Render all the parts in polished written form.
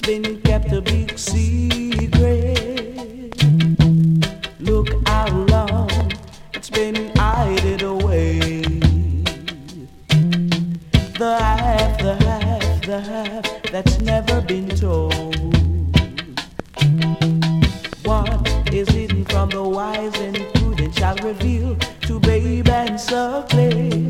been kept a big secret. Look how long it's been hidden away. The half, the half, the half that's never been told. What is hidden from the wise and prudent shall reveal to babe and suckling.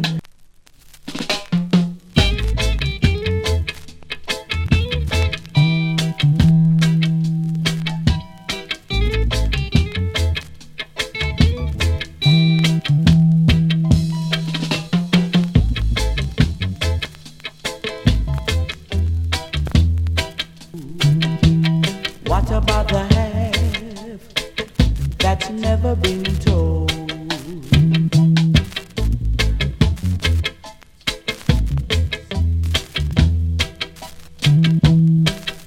What about the half that's never been told?